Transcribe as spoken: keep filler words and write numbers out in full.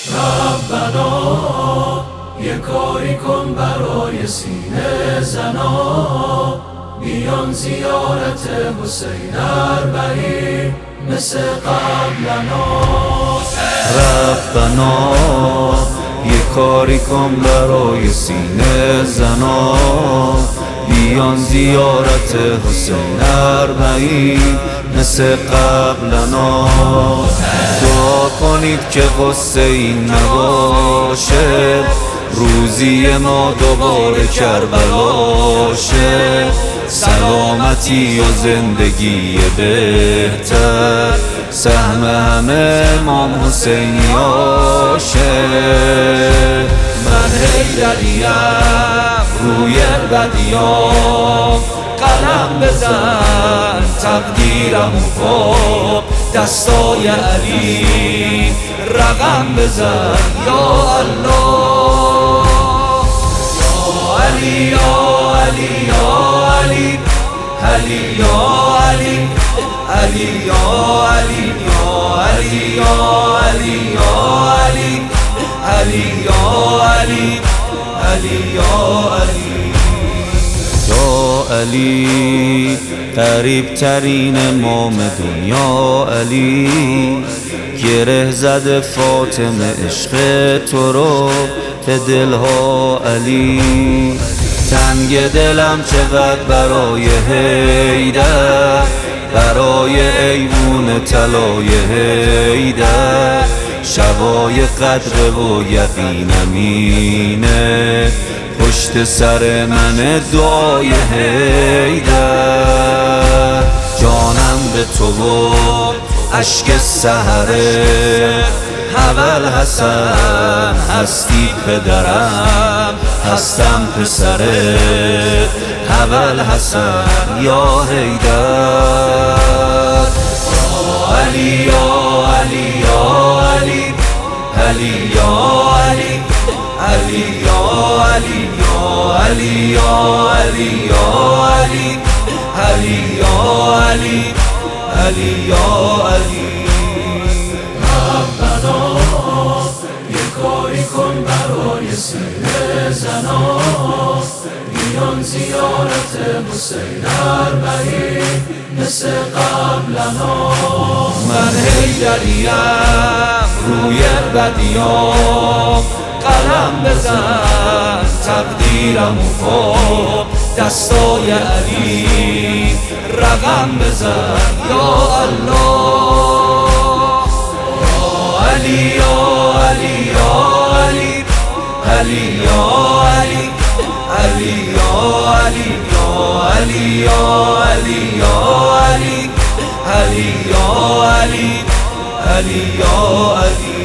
ربنا یه کاری کن برای سینه زنا، بیان زیارت حسین اربعین مثل قبلنا. ربنا یه کاری کن برای سینه زنا، بیان زیارت حسین اربعین مثل قبلنا. دعا کنید که قصه این نباشه، روزی ما دوباره کربلا شه. سلامتی و زندگی بهتر سهم همه امام حسینیاشه. من حیدریم روی بدیام، قلم بزن تقدیرم فوق دستای علی، رقم بزن یا الله. یا علی یا علی یا علی، علی یا علی، علی یا علی یا علی یا علی یا علی، علی یا علی، علی یا علی. یا علی قریب ترین امام دنیا علی، گره زده فاطمه عشق تو رو به دلها علی. تنگ دلم چقدر برای حیدر، برای ایوون طلای حیدر. شبای قدر و یقینم اینه، پشت سر من دعای حیدر. جانم به تو و اشک سحره، اول حسن هستی پدرم، هستم پسره اول حسن یا حیدر. علی یا علی یا علی، علی یا علی، علی یا علی یا علی یا علی یا علی، علی یا علی، علی یا علی. ربنا یه کاری کن برای سینه زنا، بیان زیارت حسین اربعین مثل قبلنا. من حیدریم روی بدیام، قلم بزن تقدیرم فوق دستای علی، رقم بزن یا الله. علی یا علی یا علی، علی یا علی، علی یا علی یا علی یا علی یا علی، علی یا علی، علی یا علی.